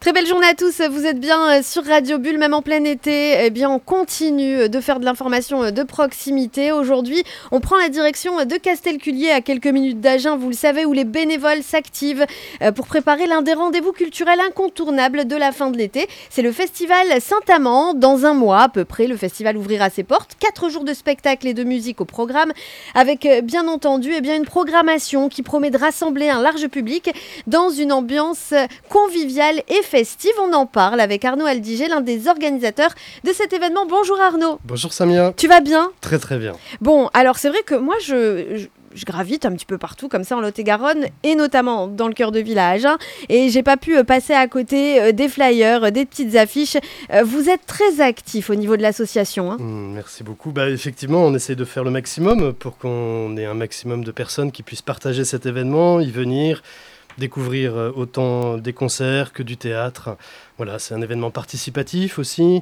Très belle journée à tous, vous êtes bien sur Radio Bulle, même en plein été. Eh bien, on continue de faire de l'information de proximité. Aujourd'hui, on prend la direction de Castelculier, à quelques minutes d'Agen, vous le savez, où les bénévoles s'activent pour préparer l'un des rendez-vous culturels incontournables de la fin de l'été. C'est le festival Saint-Amand. Dans un mois à peu près, le festival ouvrira ses portes. 4 jours de spectacles et de musique au programme, avec bien entendu une programmation qui promet de rassembler un large public dans une ambiance conviviale et festive. On en parle avec Arnaud Aldiger, l'un des organisateurs de cet événement. Bonjour Arnaud. Bonjour Samia. Tu vas bien ? Très très bien. Bon, alors c'est vrai que moi je gravite un petit peu partout comme ça en Lot-et-Garonne et notamment dans le cœur de ville à Agen, et j'ai pas pu passer à côté des flyers, des petites affiches. Vous êtes très actif au niveau de l'association. Merci beaucoup. Effectivement, on essaie de faire le maximum pour qu'on ait un maximum de personnes qui puissent partager cet événement, y venir, découvrir autant des concerts que du théâtre. Voilà, c'est un événement participatif aussi.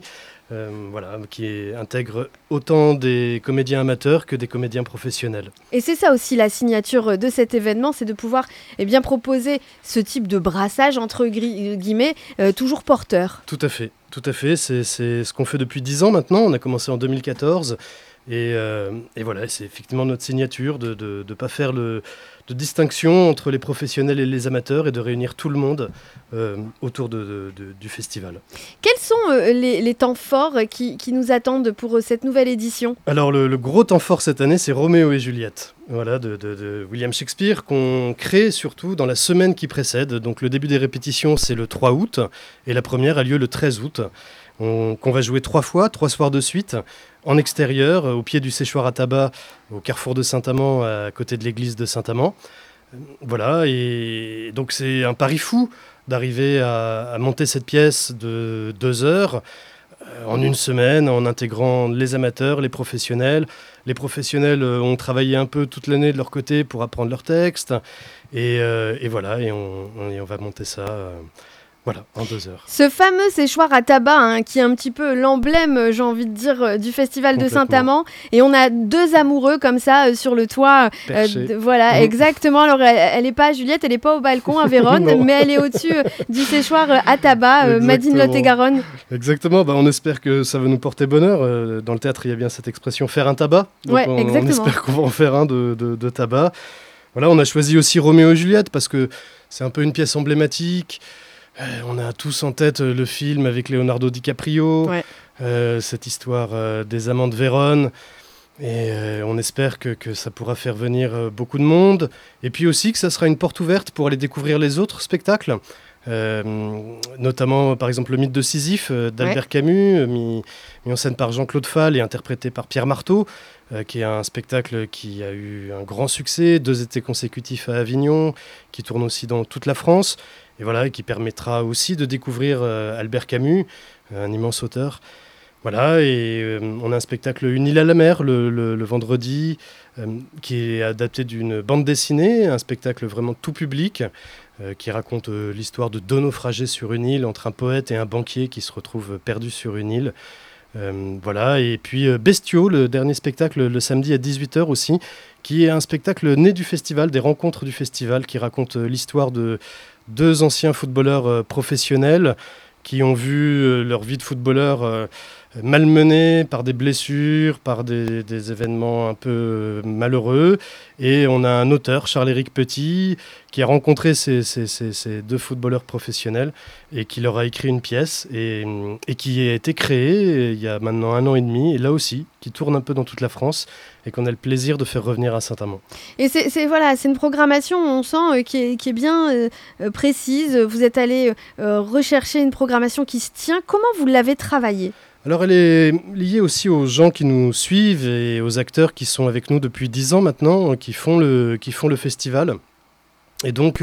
Qui intègre autant des comédiens amateurs que des comédiens professionnels. Et c'est ça aussi la signature de cet événement, c'est de pouvoir proposer ce type de brassage, entre guillemets, toujours porteur. Tout à fait. C'est ce qu'on fait depuis 10 ans maintenant. On a commencé en 2014. Et voilà, c'est effectivement notre signature de ne pas faire de distinction entre les professionnels et les amateurs et de réunir tout le monde autour du festival. Quels sont les temps forts qui nous attendent pour cette nouvelle édition ? Alors le gros temps fort cette année, c'est Roméo et Juliette, de William Shakespeare, qu'on crée surtout dans la semaine qui précède. Donc le début des répétitions, c'est le 3 août et la première a lieu le 13 août. Qu'on va jouer 3 soirs de suite, en extérieur, au pied du séchoir à tabac, au carrefour de Saint-Amand, à côté de l'église de Saint-Amand. Voilà, et donc c'est un pari fou d'arriver à monter cette pièce de 2 heures en une semaine, en intégrant les amateurs, les professionnels. Les professionnels ont travaillé un peu toute l'année de leur côté pour apprendre leurs textes, et on va monter ça... en 2 heures. Ce fameux séchoir à tabac, qui est un petit peu l'emblème, j'ai envie de dire, du festival de Saint-Amand. Et on a 2 amoureux comme ça sur le toit. Exactement. Alors, elle n'est pas à Juliette, elle n'est pas au balcon à Vérone, mais elle est au-dessus du séchoir à tabac, Madine Lot-et-Garonne. Exactement. On espère que ça va nous porter bonheur. Dans le théâtre, il y a bien cette expression « faire un tabac ». Donc on espère qu'on va en faire un de tabac. Voilà, on a choisi aussi Roméo et Juliette parce que c'est un peu une pièce emblématique. On a tous en tête le film avec Leonardo DiCaprio, cette histoire des amants de Vérone, et on espère que ça pourra faire venir beaucoup de monde, et puis aussi que ça sera une porte ouverte pour aller découvrir les autres spectacles, notamment par exemple le mythe de Sisyphe d'Albert Camus, mis en scène par Jean-Claude Fall et interprété par Pierre Marteau, qui est un spectacle qui a eu un grand succès, 2 étés consécutifs à Avignon, qui tourne aussi dans toute la France. Et qui permettra aussi de découvrir Albert Camus, un immense auteur. On a un spectacle Une île à la mer le vendredi, qui est adapté d'une bande dessinée, un spectacle vraiment tout public, qui raconte l'histoire de 2 naufragés sur une île, entre un poète et un banquier qui se retrouvent perdus sur une île. Et puis Bestiaux, le dernier spectacle le samedi à 18h aussi, qui est un spectacle né du festival, des rencontres du festival, qui raconte l'histoire de 2 anciens footballeurs professionnels qui ont vu leur vie de footballeur malmenée par des blessures, par des événements un peu malheureux. Et on a un auteur, Charles-Éric Petit, qui a rencontré ces 2 footballeurs professionnels et qui leur a écrit une pièce et qui a été créée il y a maintenant 1 an et demi, et là aussi, qui tourne un peu dans toute la France et qu'on a le plaisir de faire revenir à Saint-Amand. Et c'est une programmation, on sent, qui est bien précise. Vous êtes allé rechercher une programmation qui se tient. Comment vous l'avez travaillée ? Alors elle est liée aussi aux gens qui nous suivent et aux acteurs qui sont avec nous depuis 10 ans maintenant, qui font le festival. Et donc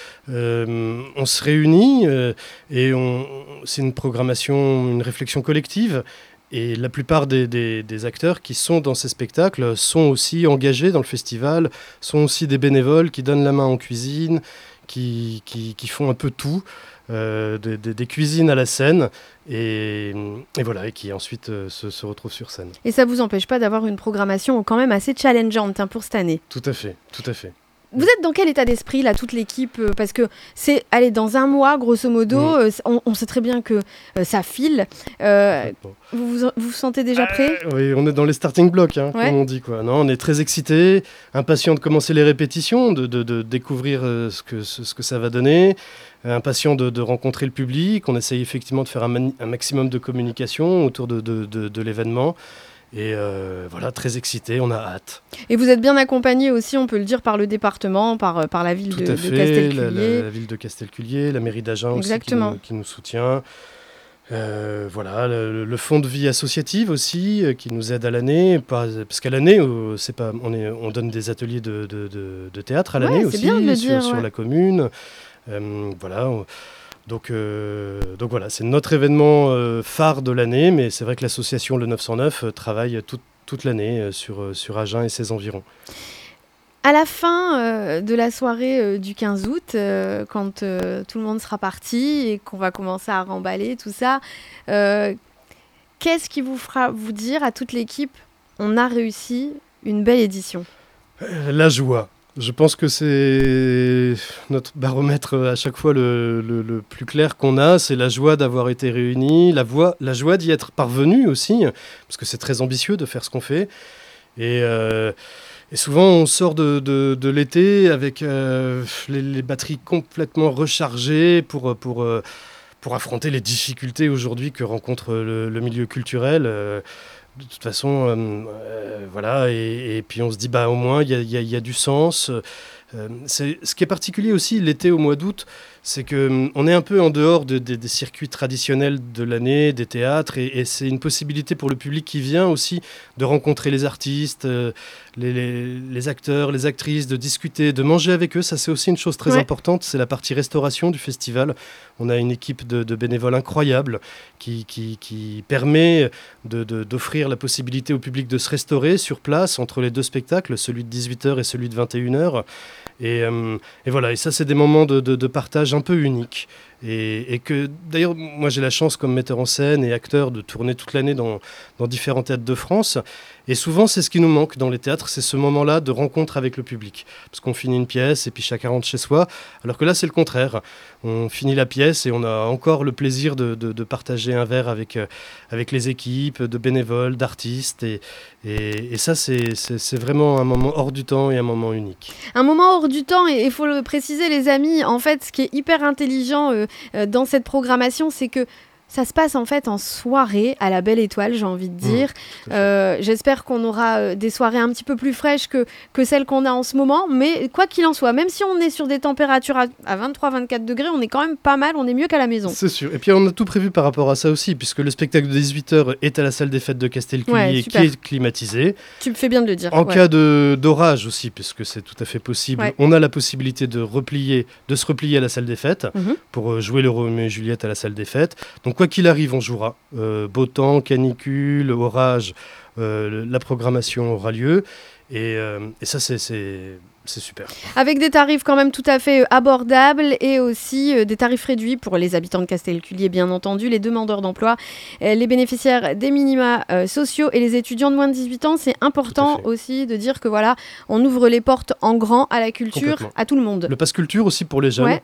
on se réunit et c'est une programmation, une réflexion collective. Et la plupart des acteurs qui sont dans ces spectacles sont aussi engagés dans le festival, sont aussi des bénévoles qui donnent la main en cuisine, qui font un peu tout. Des cuisines à la scène et qui ensuite se retrouvent sur scène. Et ça vous empêche pas d'avoir une programmation quand même assez challengeante pour cette année ? Tout à fait. Vous êtes dans quel état d'esprit, là, toute l'équipe parce que c'est, allez, dans un mois, grosso modo, on sait très bien que ça file. Vous sentez déjà prêt ? Oui, on est dans les starting blocks, comme on dit, quoi. Non, on est très excités, impatients de commencer les répétitions, de découvrir ce que ça va donner, impatients de rencontrer le public. On essaye effectivement de faire un maximum de communication autour de l'événement. Et voilà, très excité, on a hâte. Et vous êtes bien accompagné aussi, on peut le dire, par le département, par la ville de Castelculier. La ville de Castelculier, la mairie d'Agen aussi qui nous soutient. Voilà, le fonds de vie associative aussi qui nous aide à l'année, parce qu'à l'année, on donne des ateliers de théâtre à l'année aussi, bien de le dire, sur la commune. Voilà. Donc voilà, c'est notre événement phare de l'année, mais c'est vrai que l'association Le 909 travaille toute l'année sur Agen et ses environs. À la fin de la soirée du 15 août, quand tout le monde sera parti et qu'on va commencer à remballer tout ça, qu'est-ce qui vous fera vous dire à toute l'équipe, on a réussi une belle édition ? La joie. Je pense que c'est notre baromètre à chaque fois le plus clair qu'on a, c'est la joie d'avoir été réunis, la joie d'y être parvenu aussi, parce que c'est très ambitieux de faire ce qu'on fait. Et souvent on sort de l'été avec les batteries complètement rechargées pour affronter les difficultés aujourd'hui que rencontre le milieu culturel. De toute façon, voilà, et puis on se dit, au moins, il y a du sens. Ce qui est particulier aussi l'été au mois d'août, c'est qu'on est un peu en dehors des circuits traditionnels de l'année, des théâtres, et c'est une possibilité pour le public qui vient aussi de rencontrer les artistes, les acteurs, les actrices, de discuter, de manger avec eux. Ça, c'est aussi une chose très importante, c'est la partie restauration du festival. On a une équipe de bénévoles incroyable qui permet d'offrir la possibilité au public de se restaurer sur place entre les deux spectacles, celui de 18h et celui de 21h. Et voilà, et ça c'est des moments de partage un peu uniques. Et que d'ailleurs, moi j'ai la chance comme metteur en scène et acteur de tourner toute l'année dans différents théâtres de France. Et souvent c'est ce qui nous manque dans les théâtres, c'est ce moment-là de rencontre avec le public. Parce qu'on finit une pièce et puis chacun rentre chez soi. Alors que là c'est le contraire. On finit la pièce et on a encore le plaisir de partager un verre avec les équipes, de bénévoles, d'artistes. Et ça c'est vraiment un moment hors du temps et un moment unique. Un moment hors du temps, et il faut le préciser les amis, en fait ce qui est hyper intelligent dans cette programmation, c'est que ça se passe en fait en soirée à la Belle Étoile, j'ai envie de dire. J'espère qu'on aura des soirées un petit peu plus fraîches que celles qu'on a en ce moment. Mais quoi qu'il en soit, même si on est sur des températures à 23-24 degrés, on est quand même pas mal, on est mieux qu'à la maison. C'est sûr. Et puis on a tout prévu par rapport à ça aussi, puisque le spectacle de 18h est à la salle des fêtes de Castelculier, qui est climatisée. Tu fais bien de le dire. En cas d'orage aussi, puisque c'est tout à fait possible, on a la possibilité de se replier à la salle des fêtes pour jouer le Roméo et Juliette à la salle des fêtes. Donc quoi qu'il arrive, on jouera. Beau temps, canicule, orage, la programmation aura lieu. Et ça, c'est super. Avec des tarifs quand même tout à fait abordables et aussi des tarifs réduits pour les habitants de Castelculier, bien entendu, les demandeurs d'emploi, les bénéficiaires des minima sociaux et les étudiants de moins de 18 ans. C'est important aussi de dire que voilà, on ouvre les portes en grand à la culture, à tout le monde. Le Pass Culture aussi pour les jeunes.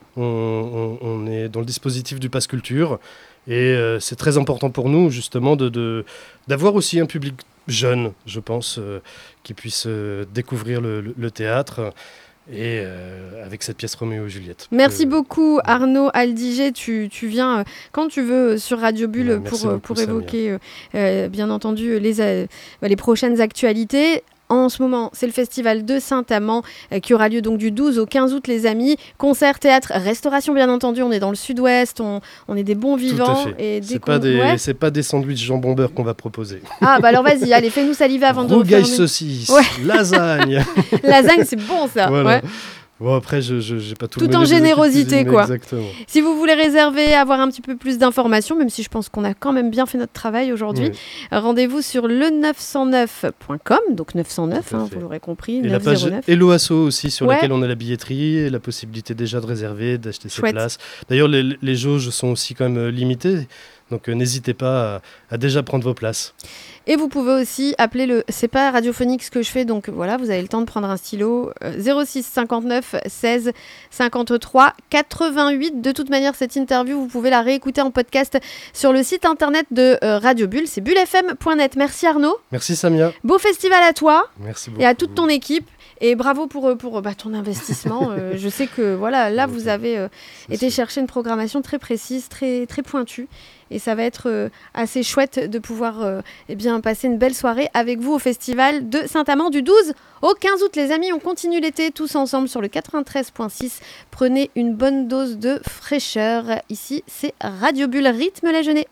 On est dans le dispositif du Pass Culture. Et c'est très important pour nous, justement, d'avoir aussi un public jeune, je pense, qui puisse découvrir le théâtre. Et avec cette pièce Roméo et Juliette. Merci beaucoup Arnaud Aldiger, tu viens quand tu veux sur Radio Bulle pour évoquer bien entendu les prochaines actualités. En ce moment, c'est le festival de Saint-Amand qui aura lieu donc du 12 au 15 août, les amis. Concert, théâtre, restauration, bien entendu. On est dans le sud-ouest, on est des bons vivants. Tout à fait. C'est pas des sandwichs jambon beurre qu'on va proposer. Ah, bah alors vas-y, allez, fais-nous saliver avant de refermer. Rougail saucisse, lasagne. Lasagne, c'est bon ça. Voilà. Ouais. Bon, après, j'ai pas tout en générosité, quoi. Exactement. Si vous voulez réserver, avoir un petit peu plus d'informations, même si je pense qu'on a quand même bien fait notre travail aujourd'hui, rendez-vous sur le909.com, donc 909, vous l'aurez compris, et 909. La page Hello Asso aussi, sur laquelle on a la billetterie, et la possibilité déjà de réserver, d'acheter ses places. D'ailleurs, les jauges sont aussi quand même limitées. Donc n'hésitez pas à déjà prendre vos places. Et vous pouvez aussi appeler c'est pas radiophonique ce que je fais, donc voilà, vous avez le temps de prendre un stylo. 06 59 16 53 88. De toute manière, cette interview, vous pouvez la réécouter en podcast sur le site internet de Radio Bulle, c'est bullefm.net. Merci Arnaud. Merci Samia. Beau festival à toi. Merci beaucoup. Et à toute ton équipe. Et bravo pour ton investissement. Je sais que voilà, là, vous avez été chercher une programmation très précise, très, très pointue. Et ça va être assez chouette de pouvoir passer une belle soirée avec vous au festival de Saint-Amand du 12 au 15 août. Les amis, on continue l'été tous ensemble sur le 93.6. Prenez une bonne dose de fraîcheur. Ici, c'est Radio Bulle, rythme la jeunesse.